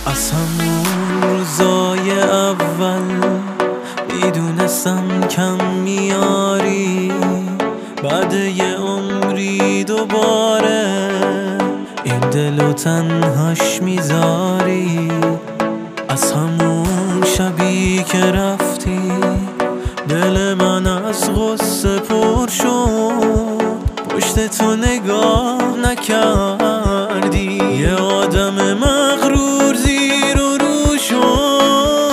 از همون روزای اول میدونستم کم میاری، بعد یه عمری دوباره این دلو تنهاش میذاری. از همون شبی که رفتی دل من از غصه پر شد، پشت تو نگاه نکردی، یه آدم مغرور زیر و رو شد.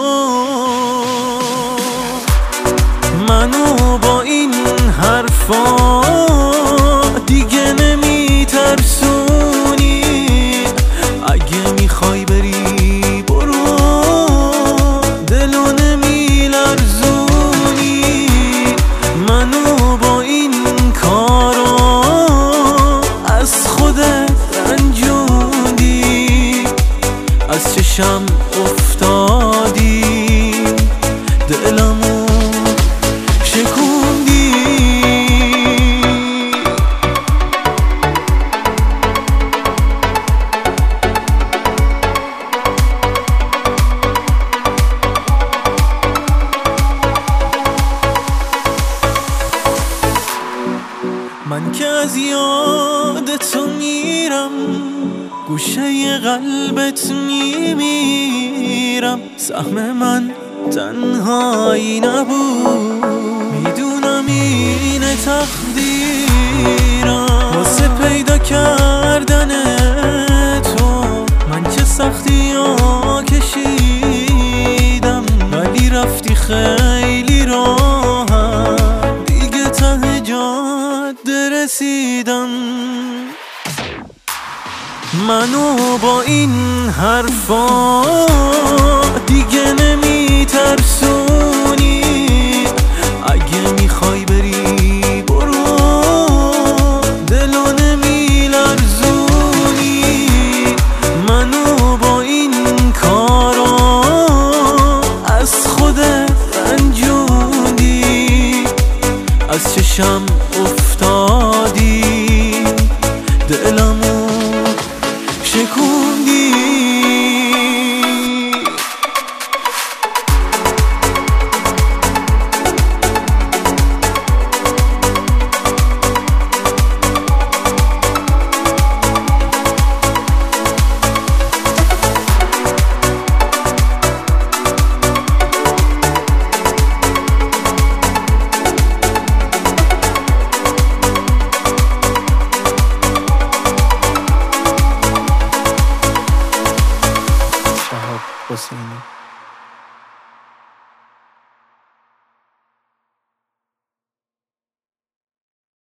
منو با این حرفا دیگه نمیترسونی، اگه میخوای بری برو، دلو نمیلرزونی. منو با این کارا از خودت رنجوندی، از چشم افتادی، دلمو شکوندی. من که از یاد تو میرم، گوشه قلبت میمیرم. سهم من تنهایی نبود، میدونم اینه تقدیرم. واسه پیدا کردن تو من چه سختی ها کشیدم، ولی رفتی خیلی راحت، دیگه ته جاده رسیدم. منو با این حرفا دیگه نمیترسونی،